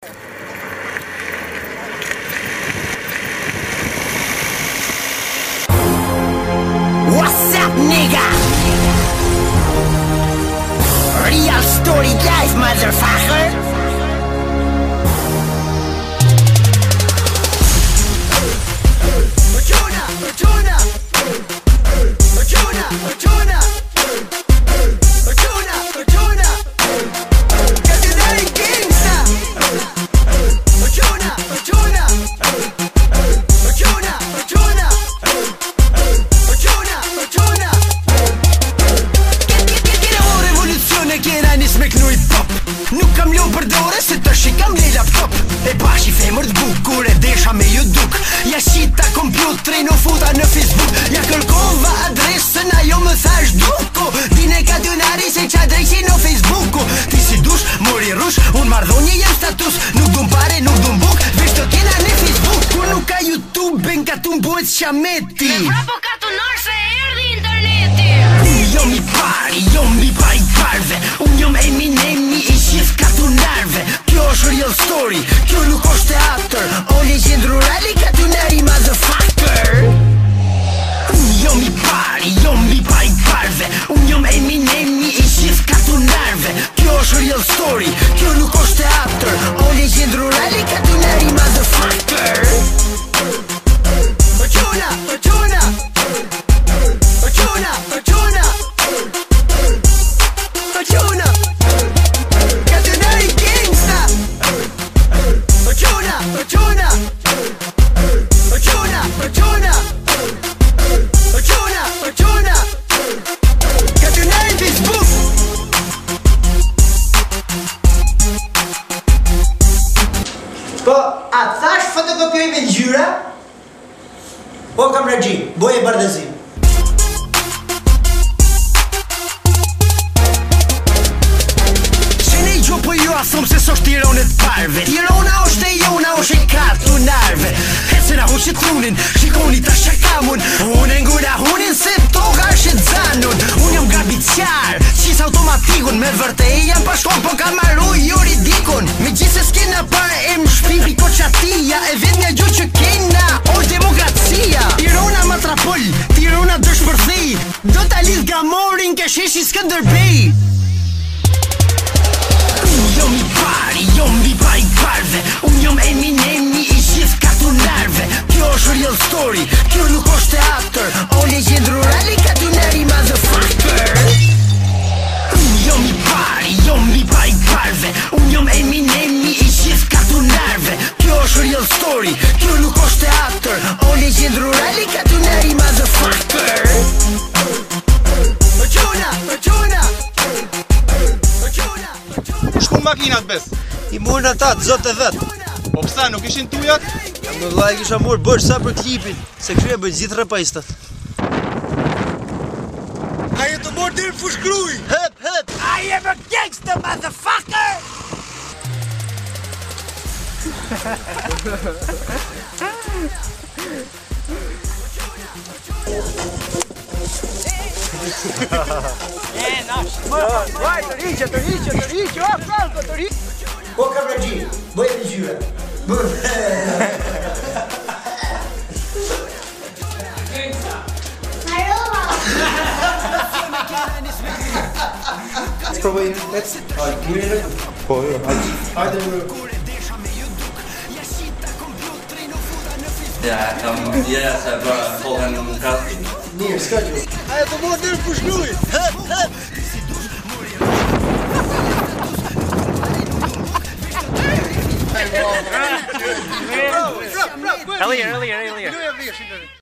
What's up, nigga? Real story guys, motherfucker. Nuk kam lon për dore se të shikam një laptop E bashi femër t'buk kur e desha me ju duk Ja shita kompjutrin u futa në Facebook Ja kërkova adresën ajo më thash duku Dine ka dynari se qa drejqi në Facebooku Ti si dush, mori rush, unë mardhonje jem status Nuk dun pare, nuk dun buk, vesh të kena në Facebook Kur nuk ka YouTube, nga tu m'bojt qameti Me prapo ka të nërë se erdi interneti Unë jom i pari, jom i pa i parve Unë jom Eminemi i shif katunarve Kjo është real story, kjo nuk është teatr O legend rurali katunari motherfucker Unë jom i pari, jom i pa i parve Unë jom Eminemi i shif katunarve Kjo është real story, kjo nuk është teatr O legend rurali katunari motherfucker Ochuna, ochuna Ochuna, ochuna Ochuna Katunari gangsta Ochuna, ochuna Ochuna, ochuna Ochuna, ochuna Katunari Facebook Po, a thash fotokopioj me ngjyra? Po kam regji, boje bardhëzi Po ju a thom se s'osht Tironet parve Tirona është e jona, është e katunarve Hecen a huqe trunin, shikoni ta shakamun Unë ngura hunin se toka është e zanun Unë jam gabitjar, qis automatikun Me vërte e jam pashkon, po ka marru juridikun Me gjithë se s'kena pa e më shpipi ko qatia E vet nga gju që kena, është demokracia Tirona matrapull, Tirona dëshpërthej Do ta lidh gamorin ke sheshi Skënderbej Jom i pari, jom i pa i parve Unë jom Eminemi i shif katunarve Kjo është real story, kjo nuk është teatr O legend rurali katunari motherfucker Unë jom i pari, jom i pa i parve Unë jom Eminemi i shif katunarve Kjo është real story, kjo nuk është teatr O legend rurali katunari motherfucker Ochuna, ochuna Shku makinat bes? I murën ata, zot e vet. Po psa, nuk ishin tujat? Ja më vllai kisha murë bërë sa për klipin Se krye bëjt gjithë rapajstat Aje të morë dirë fushkruj Hep, hep I am a gangster motherfucker Vai, të rriqe, o, Franco, të rriqe Po kam regji, bëjt në gjyre Spróbuj, lec. Po, jo, hajde. Ja, se bara frågan kast. Mirë, s'ka gjë. Aje të morë dirë fushkruj Hep, hep Earlier.